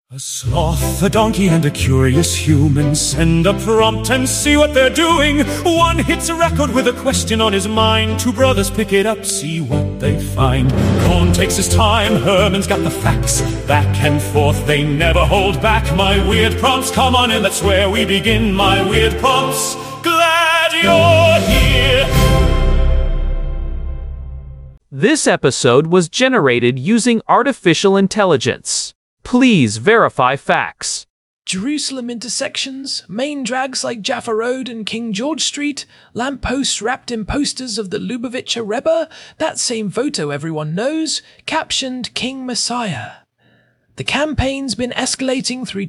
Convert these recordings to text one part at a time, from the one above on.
A sloth, a donkey, and a curious human send a prompt and see what they're doing. One hits a record with a question on his mind. Two brothers pick it up, see what they find. Cohn takes his time, Herman's got the facts. Back and forth, they never hold back. My weird prompts, come on in, that's where we begin. My weird prompts, glad you're here. This episode was generated using artificial intelligence. Please verify facts. Jerusalem intersections, main drags like Jaffa Road and King George Street, lampposts wrapped in posters of the Lubavitcher Rebbe, that same photo everyone knows, captioned King Messiah. The campaign's been escalating through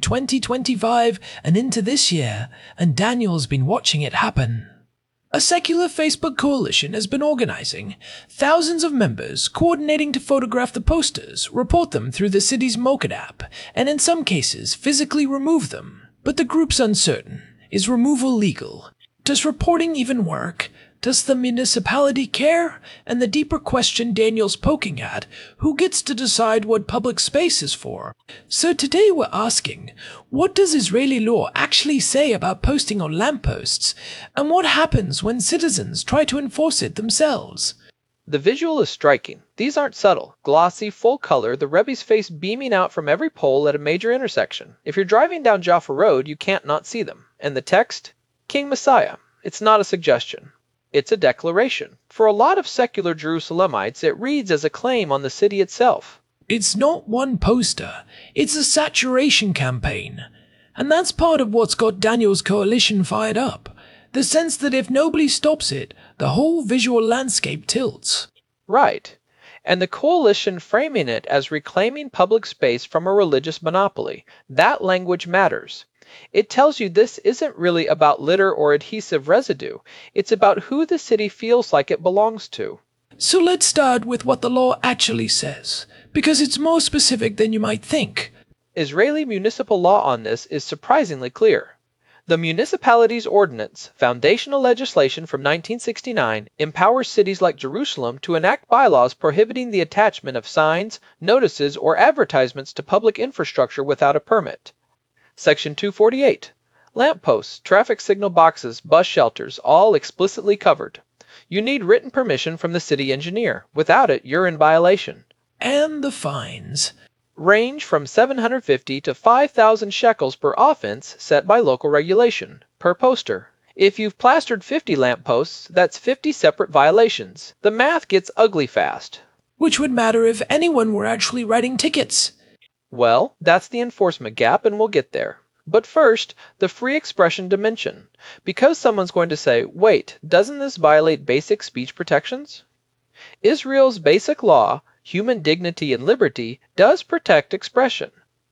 2025 and into this year, and Daniel's been watching it happen. A secular Facebook coalition has been organizing thousands of members, coordinating to photograph the posters, report them through the city's Moked app, and in some cases physically remove them. But the group's uncertain. Is removal legal? Does reporting even work? Does the municipality care? And the deeper question Daniel's poking at, who gets to decide what public space is for? So today we're asking, what does Israeli law actually say about posting on lampposts? And what happens when citizens try to enforce it themselves? The visual is striking. These aren't subtle. Glossy, full color, the Rebbe's face beaming out from every pole at a major intersection. If you're driving down Jaffa Road, you can't not see them. And the text? King Messiah. It's not a suggestion. It's a declaration. For a lot of secular Jerusalemites, it reads as a claim on the city itself. It's not one poster. It's a saturation campaign. And that's part of what's got Daniel's coalition fired up. The sense that if nobody stops it, the whole visual landscape tilts. Right. And the coalition framing it as reclaiming public space from a religious monopoly. That language matters. It tells you this isn't really about litter or adhesive residue. It's about who the city feels like it belongs to. So let's start with what the law actually says, because it's more specific than you might think. Israeli municipal law on this is surprisingly clear. The Municipalities Ordinance, foundational legislation from 1969, empowers cities like Jerusalem to enact bylaws prohibiting the attachment of signs, notices, or advertisements to public infrastructure without a permit. Section 248. Lampposts, traffic signal boxes, bus shelters, all explicitly covered. You need written permission from the city engineer. Without it, you're in violation. And the fines range from 750 to 5,000 shekels per offense set by local regulation, per poster. If you've plastered 50 lampposts, that's 50 separate violations. The math gets ugly fast. Which would matter if anyone were actually writing tickets. Well, that's the enforcement gap, and we'll get there. But first, the free expression dimension. Because someone's going to say, wait, doesn't this violate basic speech protections? Israel's basic law, human dignity and liberty, does protect expression.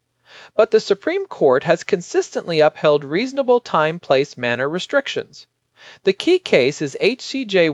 But the Supreme Court has consistently upheld reasonable time, place, manner restrictions. The key case is HCJ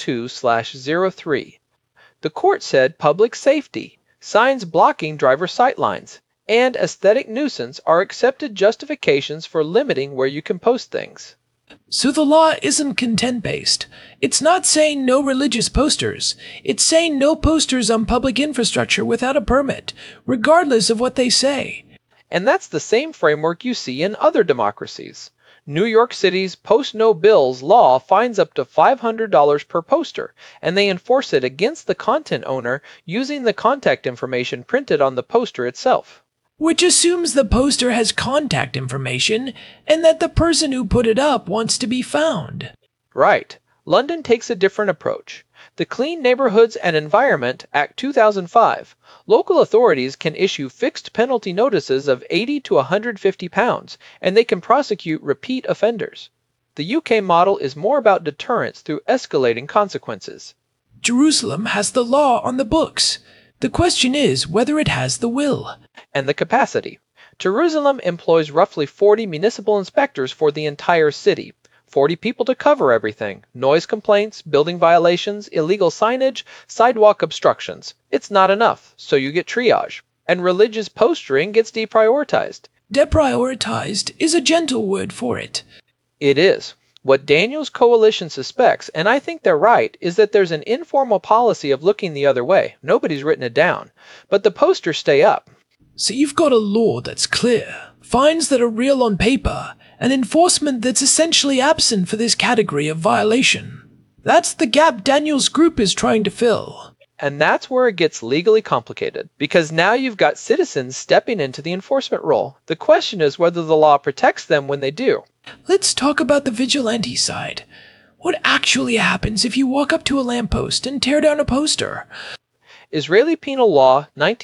102/03. The court said public safety, signs blocking driver sightlines, and aesthetic nuisance are accepted justifications for limiting where you can post things. So the law isn't content-based. It's not saying no religious posters. It's saying no posters on public infrastructure without a permit, regardless of what they say. And that's the same framework you see in other democracies. New York City's Post No Bills law fines up to $500 per poster, and they enforce it against the content owner using the contact information printed on the poster itself. Which assumes the poster has contact information, and that the person who put it up wants to be found. Right. London takes a different approach. The Clean Neighborhoods and Environment Act 2005. Local authorities can issue fixed penalty notices of £80 to £150, and they can prosecute repeat offenders. The UK model is more about deterrence through escalating consequences. Jerusalem has the law on the books. The question is whether it has the will. And the capacity. Jerusalem employs roughly 40 municipal inspectors for the entire city. 40 people to cover everything. Noise complaints, building violations, illegal signage, sidewalk obstructions. It's not enough, so you get triage. And religious postering gets deprioritized. Deprioritized is a gentle word for it. It is. What Daniel's coalition suspects, and I think they're right, is that there's an informal policy of looking the other way. Nobody's written it down. But the posters stay up. So you've got a law that's clear, fines that are real on paper, and enforcement that's essentially absent for this category of violation. That's the gap Daniel's group is trying to fill. And that's where it gets legally complicated, because now you've got citizens stepping into the enforcement role. The question is whether the law protects them when they do. Let's talk about the vigilante side. What actually happens if you walk up to a lamppost and tear down a poster? Israeli Penal Law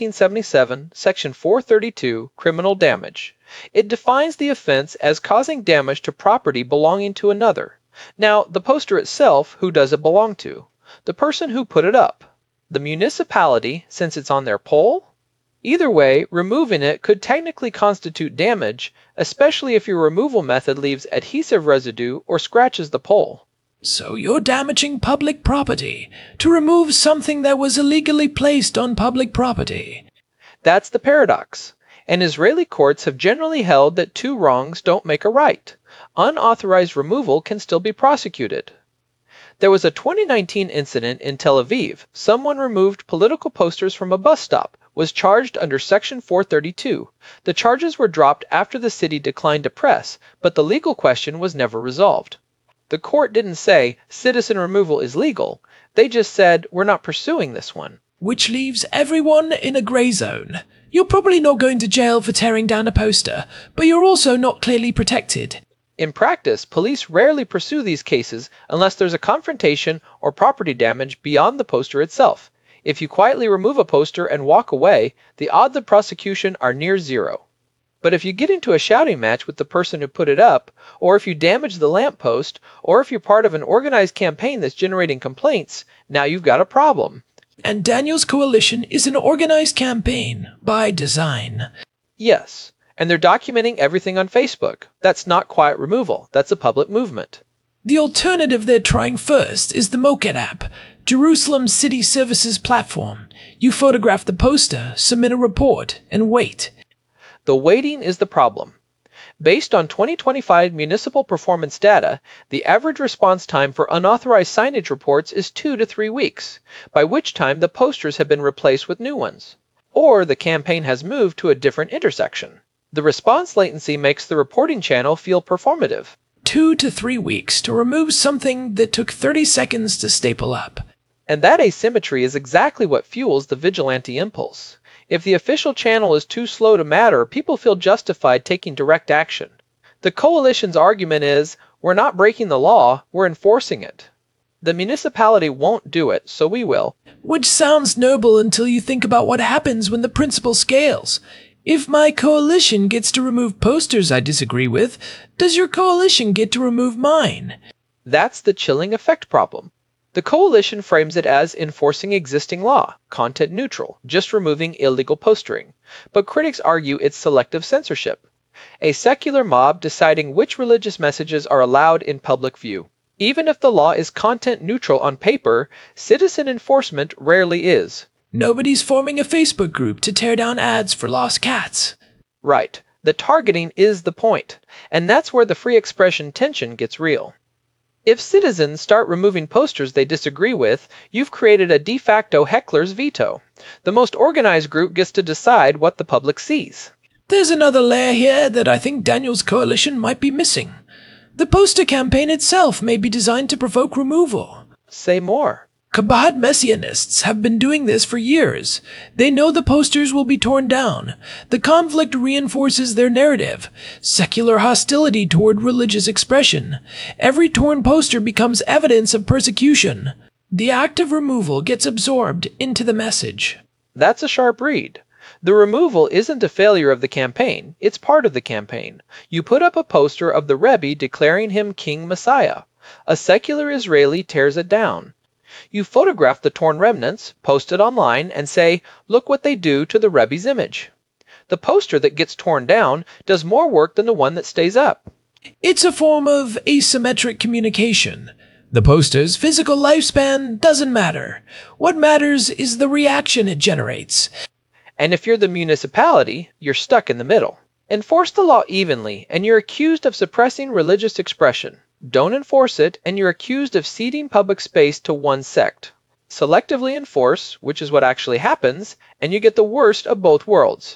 1977, Section 432, Criminal Damage. It defines the offense as causing damage to property belonging to another. Now, the poster itself, who does it belong to? The person who put it up. The municipality, since it's on their pole? Either way, removing it could technically constitute damage, especially if your removal method leaves adhesive residue or scratches the pole. So you're damaging public property to remove something that was illegally placed on public property. That's the paradox. And Israeli courts have generally held that two wrongs don't make a right. Unauthorized removal can still be prosecuted. There was a 2019 incident in Tel Aviv. Someone removed political posters from a bus stop, was charged under Section 432. The charges were dropped after the city declined to press, but the legal question was never resolved. The court didn't say citizen removal is legal. They just said we're not pursuing this one. Which leaves everyone in a grey zone. You're probably not going to jail for tearing down a poster, but you're also not clearly protected. In practice, police rarely pursue these cases unless there's a confrontation or property damage beyond the poster itself. If you quietly remove a poster and walk away, the odds of prosecution are near zero. But if you get into a shouting match with the person who put it up, or if you damage the lamppost, or if you're part of an organized campaign that's generating complaints, now you've got a problem. And Daniel's coalition is an organized campaign, by design. Yes, and they're documenting everything on Facebook. That's not quiet removal, that's a public movement. The alternative they're trying first is the Moket app, Jerusalem City Services platform. You photograph the poster, submit a report, and wait. The waiting is the problem. Based on 2025 municipal performance data, the average response time for unauthorized signage reports is 2 to 3 weeks, by which time the posters have been replaced with new ones. Or the campaign has moved to a different intersection. The response latency makes the reporting channel feel performative. 2 to 3 weeks to remove something that took 30 seconds to staple up. And that asymmetry is exactly what fuels the vigilante impulse. If the official channel is too slow to matter, people feel justified taking direct action. The coalition's argument is, we're not breaking the law, we're enforcing it. The municipality won't do it, so we will. Which sounds noble until you think about what happens when the principle scales. If my coalition gets to remove posters I disagree with, does your coalition get to remove mine? That's the chilling effect problem. The coalition frames it as enforcing existing law, content neutral, just removing illegal postering. But critics argue it's selective censorship. A secular mob deciding which religious messages are allowed in public view. Even if the law is content neutral on paper, citizen enforcement rarely is. Nobody's forming a Facebook group to tear down ads for lost cats. Right. The targeting is the point. And that's where the free expression tension gets real. If citizens start removing posters they disagree with, you've created a de facto heckler's veto. The most organized group gets to decide what the public sees. There's another layer here that I think Daniel's coalition might be missing. The poster campaign itself may be designed to provoke removal. Say more. Chabad Messianists have been doing this for years. They know the posters will be torn down. The conflict reinforces their narrative. Secular hostility toward religious expression. Every torn poster becomes evidence of persecution. The act of removal gets absorbed into the message. That's a sharp read. The removal isn't a failure of the campaign, it's part of the campaign. You put up a poster of the Rebbe declaring him King Messiah. A secular Israeli tears it down. You photograph the torn remnants, post it online, and say, look what they do to the Rebbe's image. The poster that gets torn down does more work than the one that stays up. It's a form of asymmetric communication. The poster's physical lifespan doesn't matter. What matters is the reaction it generates. And if you're the municipality, you're stuck in the middle. Enforce the law evenly, and you're accused of suppressing religious expression. Don't enforce it, and you're accused of ceding public space to one sect. Selectively enforce, which is what actually happens, and you get the worst of both worlds.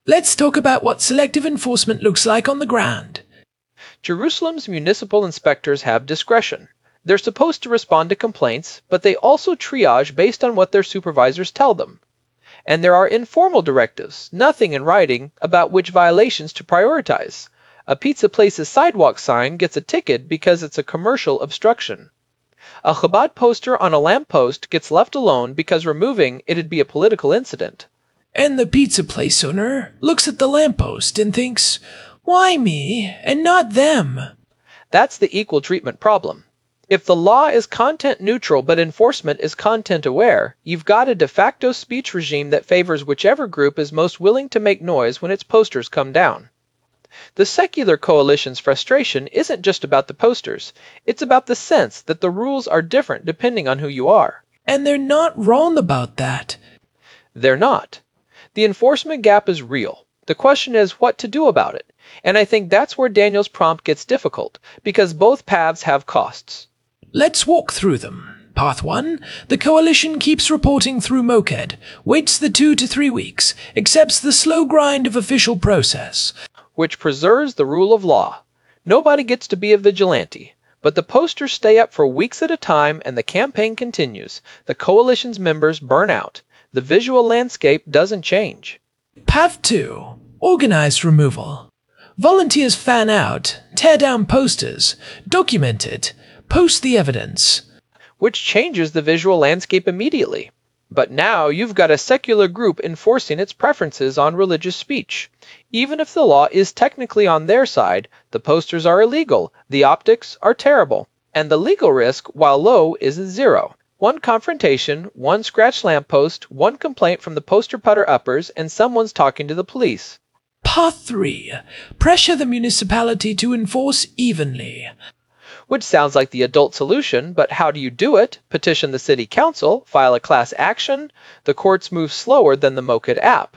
Let's talk about what selective enforcement looks like on the ground. Jerusalem's municipal inspectors have discretion. They're supposed to respond to complaints, but they also triage based on what their supervisors tell them. And there are informal directives, nothing in writing, about which violations to prioritize. A pizza place's sidewalk sign gets a ticket because it's a commercial obstruction. A Chabad poster on a lamppost gets left alone because removing it'd be a political incident. And the pizza place owner looks at the lamppost and thinks, why me and not them? That's the equal treatment problem. If the law is content neutral but enforcement is content aware, you've got a de facto speech regime that favors whichever group is most willing to make noise when its posters come down. The secular coalition's frustration isn't just about the posters, it's about the sense that the rules are different depending on who you are. And they're not wrong about that. They're not. The enforcement gap is real. The question is what to do about it. And I think that's where Daniel's prompt gets difficult, because both paths have costs. Let's walk through them. Path 1, the coalition keeps reporting through MOCED, waits the 2 to 3 weeks, accepts the slow grind of official process, which preserves the rule of law. Nobody gets to be a vigilante, but the posters stay up for weeks at a time and the campaign continues. The coalition's members burn out. The visual landscape doesn't change. Path 2, organized removal. Volunteers fan out, tear down posters, document it, post the evidence, which changes the visual landscape immediately. But now you've got a secular group enforcing its preferences on religious speech. Even if the law is technically on their side, the posters are illegal, the optics are terrible, and the legal risk, while low, is zero. One confrontation, one scratched lamppost, one complaint from the poster putter uppers, and someone's talking to the police. Path 3, pressure the municipality to enforce evenly. Which sounds like the adult solution, but how do you do it? Petition the city council, file a class action? The courts move slower than the MOCED app.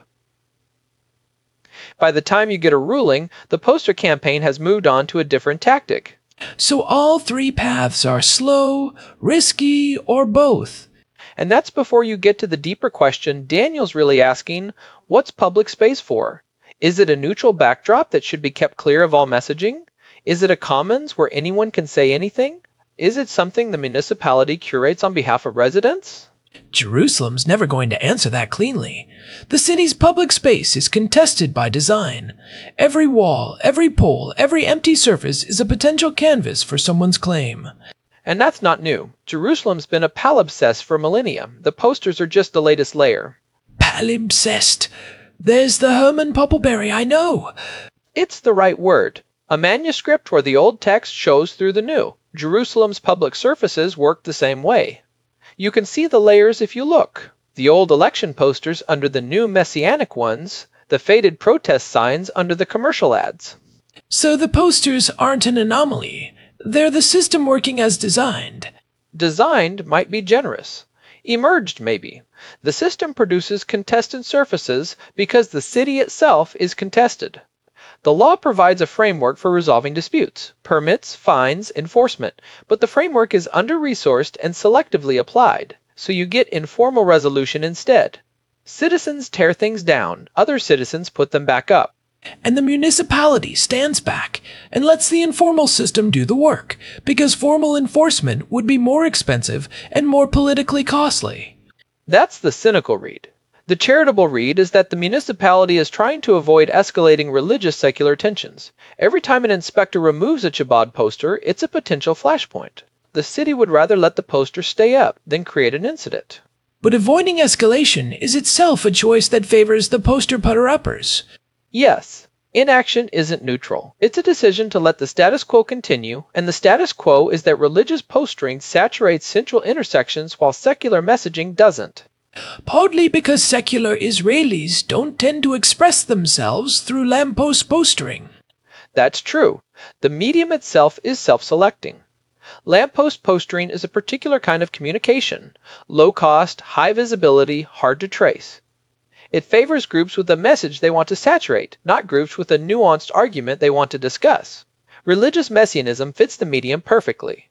By the time you get a ruling, the poster campaign has moved on to a different tactic. So all 3 paths are slow, risky, or both. And that's before you get to the deeper question Daniel's really asking, what's public space for? Is it a neutral backdrop that should be kept clear of all messaging? Is it a commons where anyone can say anything? Is it something the municipality curates on behalf of residents? Jerusalem's never going to answer that cleanly. The city's public space is contested by design. Every wall, every pole, every empty surface is a potential canvas for someone's claim. And that's not new. Jerusalem's been a palimpsest for millennia. The posters are just the latest layer. Palimpsest. There's the Herman Poppleberry, I know. It's the right word. A manuscript where the old text shows through the new. Jerusalem's public surfaces work the same way. You can see the layers if you look. The old election posters under the new messianic ones, the faded protest signs under the commercial ads. So the posters aren't an anomaly. They're the system working as designed. Designed might be generous. Emerged, maybe. The system produces contested surfaces because the city itself is contested. The law provides a framework for resolving disputes, permits, fines, enforcement, but the framework is under-resourced and selectively applied, so you get informal resolution instead. Citizens tear things down, other citizens put them back up. And the municipality stands back and lets the informal system do the work, because formal enforcement would be more expensive and more politically costly. That's the cynical read. The charitable read is that the municipality is trying to avoid escalating religious secular tensions. Every time an inspector removes a Chabad poster, it's a potential flashpoint. The city would rather let the poster stay up than create an incident. But avoiding escalation is itself a choice that favors the poster putter-uppers. Yes, inaction isn't neutral. It's a decision to let the status quo continue, and the status quo is that religious postering saturates central intersections while secular messaging doesn't. Partly because secular Israelis don't tend to express themselves through lamppost postering. That's true. The medium itself is self-selecting. Lamppost postering is a particular kind of communication, low cost, high visibility, hard to trace. It favors groups with a message they want to saturate, not groups with a nuanced argument they want to discuss. Religious messianism fits the medium perfectly.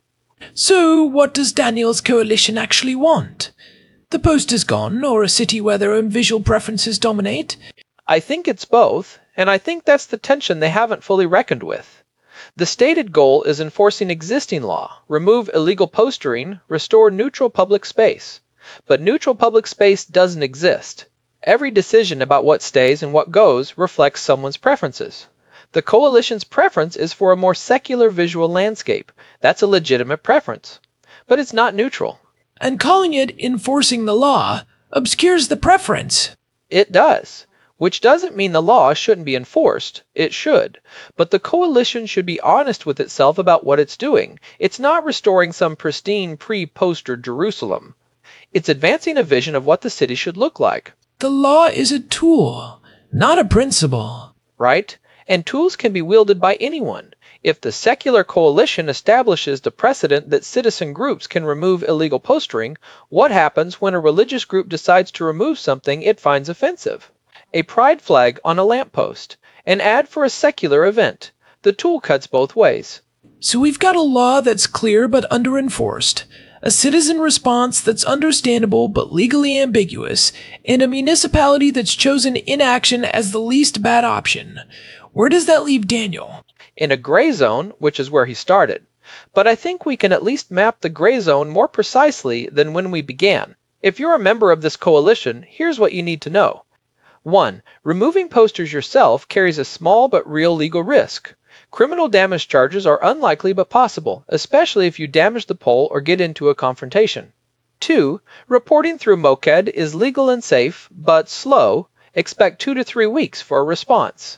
So what does Daniel's coalition actually want? The post is gone, or a city where their own visual preferences dominate? I think it's both, and I think that's the tension they haven't fully reckoned with. The stated goal is enforcing existing law, remove illegal postering, restore neutral public space. But neutral public space doesn't exist. Every decision about what stays and what goes reflects someone's preferences. The coalition's preference is for a more secular visual landscape. That's a legitimate preference. But it's not neutral. And calling it enforcing the law obscures the preference. It does. Which doesn't mean the law shouldn't be enforced. It should. But the coalition should be honest with itself about what it's doing. It's not restoring some pristine pre-poster Jerusalem. It's advancing a vision of what the city should look like. The law is a tool, not a principle. Right? And tools can be wielded by anyone. If the secular coalition establishes the precedent that citizen groups can remove illegal postering, what happens when a religious group decides to remove something it finds offensive? A pride flag on a lamppost, an ad for a secular event. The tool cuts both ways. So we've got a law that's clear but under-enforced, a citizen response that's understandable but legally ambiguous, and a municipality that's chosen inaction as the least bad option. Where does that leave Daniel? In a gray zone, which is where he started. But I think we can at least map the gray zone more precisely than when we began. If you're a member of this coalition, here's what you need to know. 1. Removing posters yourself carries a small but real legal risk. Criminal damage charges are unlikely but possible, especially if you damage the pole or get into a confrontation. 2. Reporting through MOCED is legal and safe, but slow. Expect 2 to 3 weeks for a response.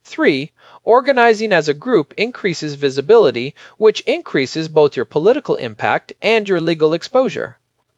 3. Organizing as a group increases visibility, which increases both your political impact and your legal exposure.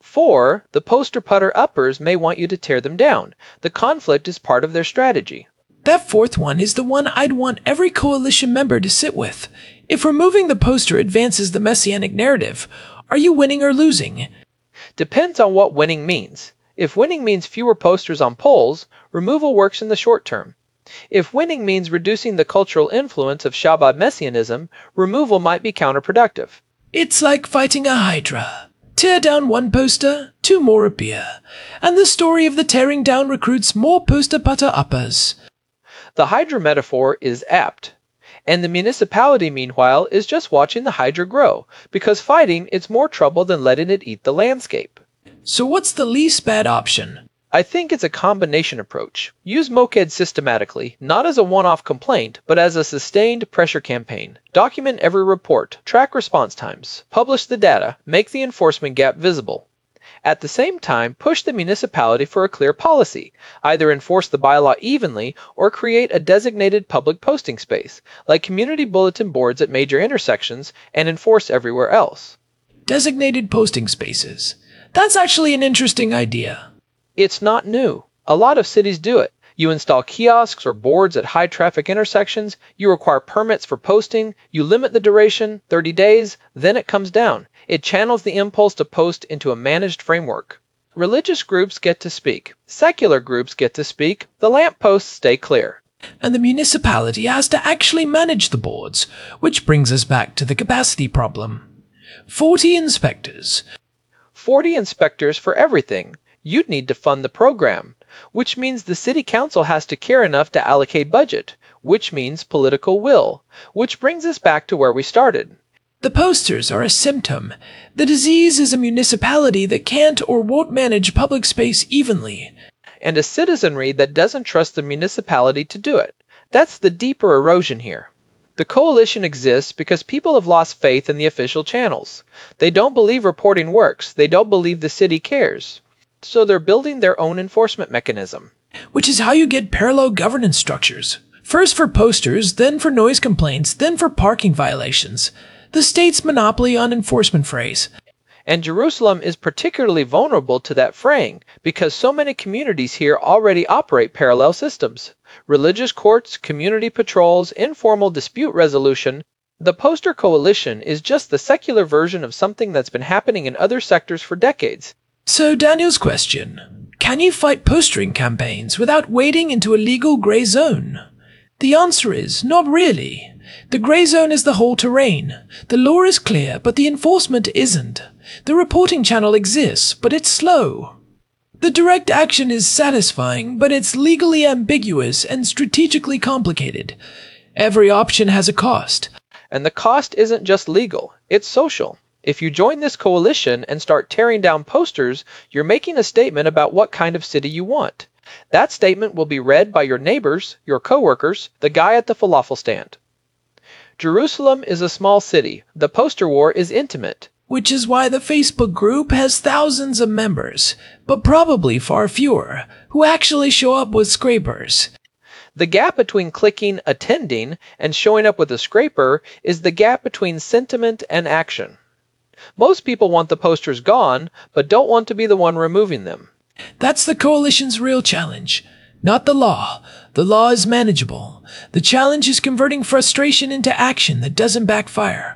4. The poster putter uppers may want you to tear them down. The conflict is part of their strategy. That fourth one is the one I'd want every coalition member to sit with. If removing the poster advances the messianic narrative, are you winning or losing? Depends on what winning means. If winning means fewer posters on polls, removal works in the short term. If winning means reducing the cultural influence of Shabbat messianism, removal might be counterproductive. It's like fighting a hydra. Tear down one poster, 2 more appear. And the story of the tearing down recruits more poster putter uppers. The hydra metaphor is apt. And the municipality, meanwhile, is just watching the hydra grow, because fighting it's more trouble than letting it eat the landscape. So what's the least bad option? I think it's a combination approach. Use MOCED systematically, not as a one-off complaint, but as a sustained pressure campaign. Document every report, track response times, publish the data, make the enforcement gap visible. At the same time, push the municipality for a clear policy. Either enforce the bylaw evenly or create a designated public posting space, like community bulletin boards at major intersections, and enforce everywhere else. Designated posting spaces. That's actually an interesting idea. It's not new. A lot of cities do it. You install kiosks or boards at high-traffic intersections, you require permits for posting, you limit the duration, 30 days, then it comes down. It channels the impulse to post into a managed framework. Religious groups get to speak. Secular groups get to speak. The lampposts stay clear. And the municipality has to actually manage the boards, which brings us back to the capacity problem. 40 inspectors. 40 inspectors for everything. You'd need to fund the program, which means the city council has to care enough to allocate budget, which means political will, which brings us back to where we started. The posters are a symptom. The disease is a municipality that can't or won't manage public space evenly. And a citizenry that doesn't trust the municipality to do it. That's the deeper erosion here. The coalition exists because people have lost faith in the official channels. They don't believe reporting works. They don't believe the city cares. So they're building their own enforcement mechanism. Which is how you get parallel governance structures. First for posters, then for noise complaints, then for parking violations. The state's monopoly on enforcement phrase. And Jerusalem is particularly vulnerable to that fraying because so many communities here already operate parallel systems. Religious courts, community patrols, informal dispute resolution. The poster coalition is just the secular version of something that's been happening in other sectors for decades. So Daniel's question, can you fight postering campaigns without wading into a legal gray zone? The answer is, not really. The gray zone is the whole terrain. The law is clear, but the enforcement isn't. The reporting channel exists, but it's slow. The direct action is satisfying, but it's legally ambiguous and strategically complicated. Every option has a cost. And the cost isn't just legal, it's social. If you join this coalition and start tearing down posters, you're making a statement about what kind of city you want. That statement will be read by your neighbors, your coworkers, the guy at the falafel stand. Jerusalem is a small city. The poster war is intimate. Which is why the Facebook group has thousands of members, but probably far fewer, who actually show up with scrapers. The gap between clicking attending and showing up with a scraper is the gap between sentiment and action. Most people want the posters gone, but don't want to be the one removing them. That's the coalition's real challenge, not the law. The law is manageable. The challenge is converting frustration into action that doesn't backfire.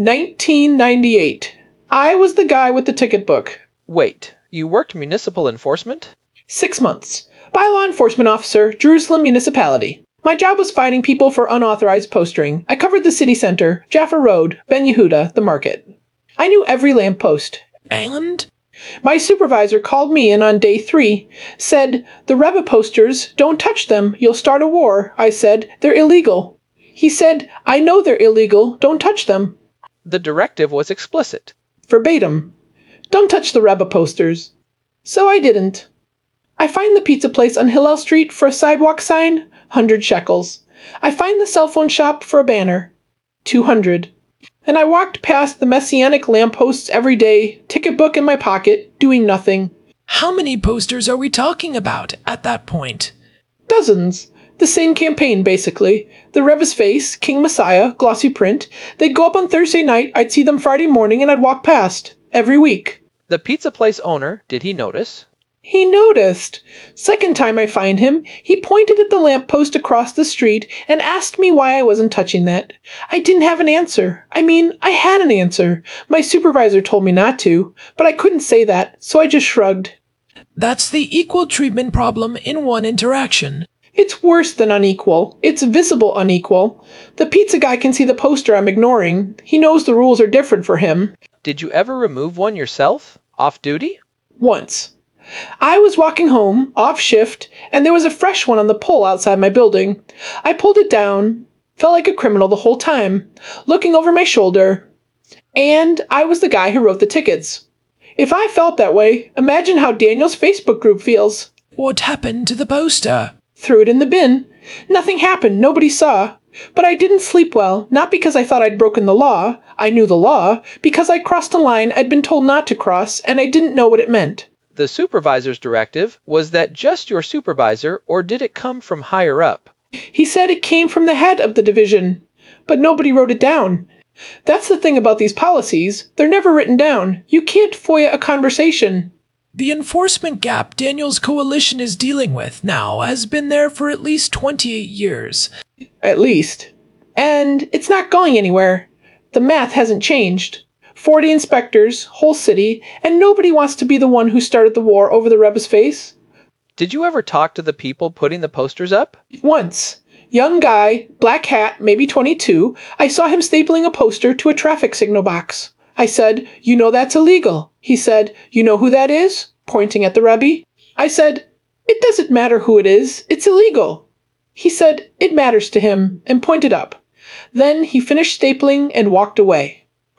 1998. I was the guy with the ticket book. Wait, you worked municipal enforcement? 6 months. Bylaw enforcement officer, Jerusalem Municipality. My job was finding people for unauthorized postering. I covered the city center, Jaffa Road, Ben Yehuda, the market. I knew every lamppost. And? My supervisor called me in on day 3, said, "The Rebbe posters, don't touch them, you'll start a war." I said, "They're illegal." He said, "I know they're illegal, don't touch them." The directive was explicit. Verbatim. Don't touch the Rebbe posters. So I didn't. I find the pizza place on Hillel Street for a sidewalk sign, 100 shekels. I find the cell phone shop for a banner, 200. And I walked past the messianic lampposts every day, ticket book in my pocket, doing nothing. How many posters are we talking about at that point? Dozens. The same campaign, basically. The Rebbe's face, King Messiah, glossy print. They'd go up on Thursday night, I'd see them Friday morning, and I'd walk past. Every week. The pizza place owner, did he notice? He noticed. Second time I find him, he pointed at the lamppost across the street and asked me why I wasn't touching that. I didn't have an answer. I mean, I had an answer. My supervisor told me not to, but I couldn't say that, so I just shrugged. That's the equal treatment problem in one interaction. It's worse than unequal. It's visible unequal. The pizza guy can see the poster I'm ignoring. He knows the rules are different for him. Did you ever remove one yourself? Off duty? Once. I was walking home, off shift, and there was a fresh one on the pole outside my building. I pulled it down, felt like a criminal the whole time, looking over my shoulder, and I was the guy who wrote the tickets. If I felt that way, imagine how Daniel's Facebook group feels. What happened to the poster? Threw it in the bin. Nothing happened, nobody saw. But I didn't sleep well, not because I thought I'd broken the law, I knew the law, because I crossed a line I'd been told not to cross, and I didn't know what it meant. The supervisor's directive was that just your supervisor, or did it come from higher up? He said it came from the head of the division, but nobody wrote it down. That's the thing about these policies. They're never written down. You can't FOIA a conversation. The enforcement gap Daniel's coalition is dealing with now has been there for at least 28 years. At least. And it's not going anywhere. The math hasn't changed. 40 inspectors, whole city, and nobody wants to be the one who started the war over the Rebbe's face. Did you ever talk to the people putting the posters up? Once. Young guy, black hat, maybe 22, I saw him stapling a poster to a traffic signal box. I said, "You know that's illegal." He said, "You know who that is?" Pointing at the Rebbe. I said, "It doesn't matter who it is, it's illegal." He said, "It matters to him," and pointed up. Then he finished stapling and walked away.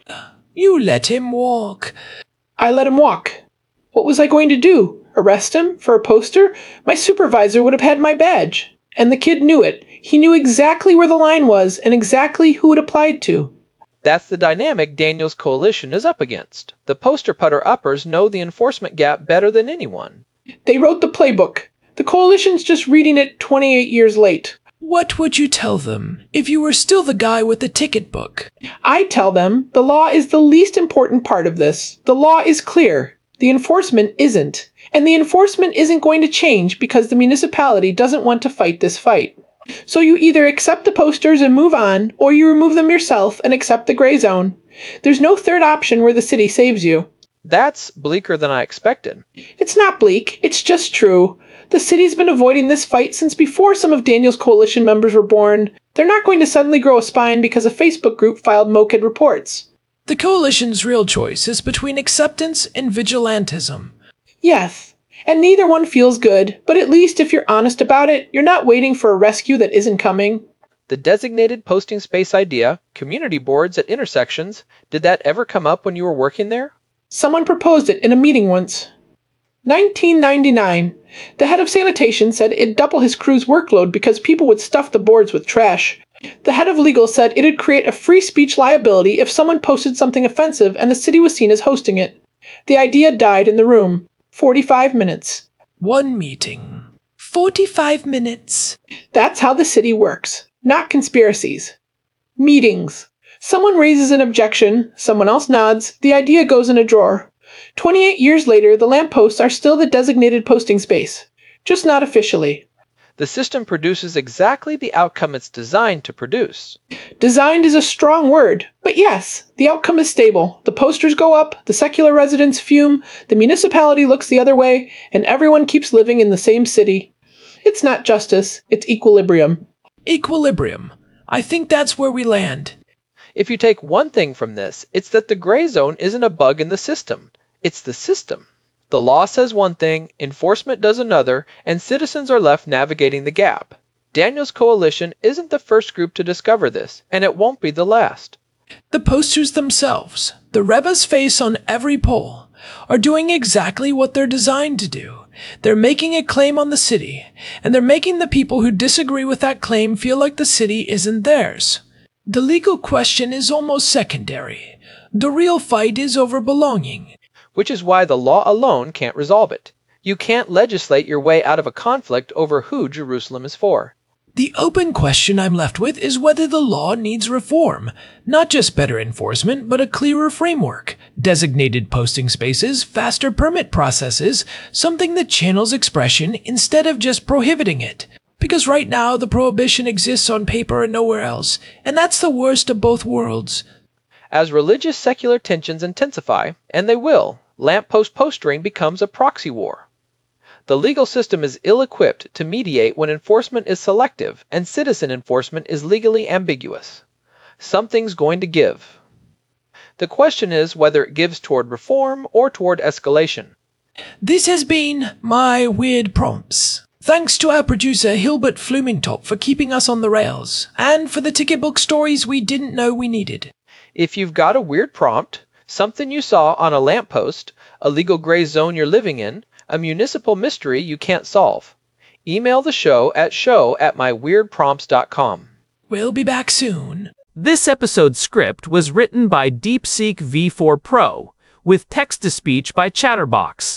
You let him walk. I let him walk. What was I going to do? Arrest him for a poster? My supervisor would have had my badge. And the kid knew it. He knew exactly where the line was and exactly who it applied to. That's the dynamic Daniel's coalition is up against. The poster putter uppers know the enforcement gap better than anyone. They wrote the playbook. The coalition's just reading it 28 years late. What would you tell them if you were still the guy with the ticket book? I tell them the law is the least important part of this. The law is clear. The enforcement isn't. And the enforcement isn't going to change because the municipality doesn't want to fight this fight. So you either accept the posters and move on, or you remove them yourself and accept the gray zone. There's no third option where the city saves you. That's bleaker than I expected. It's not bleak. It's just true. The city's been avoiding this fight since before some of Daniel's coalition members were born. They're not going to suddenly grow a spine because a Facebook group filed Moked reports. The coalition's real choice is between acceptance and vigilantism. Yes. And neither one feels good, but at least if you're honest about it, you're not waiting for a rescue that isn't coming. The designated posting space idea, community boards at intersections, did that ever come up when you were working there? Someone proposed it in a meeting once. 1999. The head of sanitation said it'd double his crew's workload because people would stuff the boards with trash. The head of legal said it'd create a free speech liability if someone posted something offensive and the city was seen as hosting it. The idea died in the room. 45 minutes. One meeting. 45 minutes. That's how the city works. Not conspiracies. Meetings. Someone raises an objection, someone else nods, the idea goes in a drawer. 28 years later, the lampposts are still the designated posting space. Just not officially. The system produces exactly the outcome it's designed to produce. Designed is a strong word, but yes, the outcome is stable. The posters go up, the secular residents fume, the municipality looks the other way, and everyone keeps living in the same city. It's not justice, it's equilibrium. Equilibrium. I think that's where we land. If you take one thing from this, it's that the gray zone isn't a bug in the system. It's the system. The law says one thing, enforcement does another, and citizens are left navigating the gap. Daniel's coalition isn't the first group to discover this, and it won't be the last. The posters themselves, the Rebba's face on every pole, are doing exactly what they're designed to do. They're making a claim on the city, and they're making the people who disagree with that claim feel like the city isn't theirs. The legal question is almost secondary. The real fight is over belonging. Which is why the law alone can't resolve it. You can't legislate your way out of a conflict over who Jerusalem is for. The open question I'm left with is whether the law needs reform. Not just better enforcement, but a clearer framework. Designated posting spaces, faster permit processes, something that channels expression instead of just prohibiting it. Because right now the prohibition exists on paper and nowhere else, and that's the worst of both worlds. As religious secular tensions intensify, and they will, lamppost postering becomes a proxy war. The legal system is ill-equipped to mediate when enforcement is selective and citizen enforcement is legally ambiguous. Something's going to give. The question is whether it gives toward reform or toward escalation. This has been my Weird Prompts. Thanks to our producer Hilbert Flumingtop for keeping us on the rails, and for the ticket book stories we didn't know we needed. If you've got a weird prompt, something you saw on a lamppost, a legal gray zone you're living in, a municipal mystery you can't solve, email the show at show@myweirdprompts.com. We'll be back soon. This episode's script was written by DeepSeek V4 Pro, with text-to-speech by Chatterbox.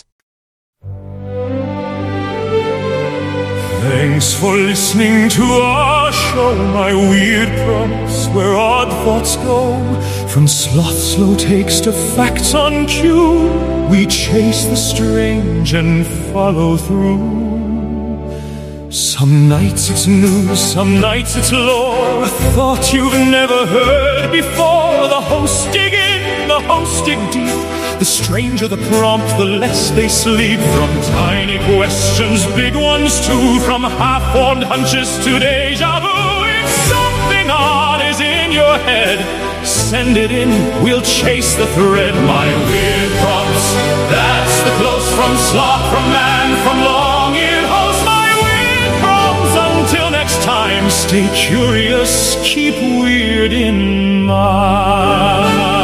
Thanks for listening to our show, My Weird Prompts, where odd thoughts go. From sloth slow takes to facts on cue, we chase the strange and follow through. Some nights it's news, some nights it's lore, a thought you've never heard before. The hosts dig in, the hosts dig deep. The stranger the prompt, the less they sleep. From tiny questions, big ones too. From half-formed hunches to deja vu. If something odd is in your head, send it in, we'll chase the thread. My Weird Prompts, that's the close from sloth, from man, from long-eared host. My Weird Prompts, until next time, stay curious, keep weird in mind.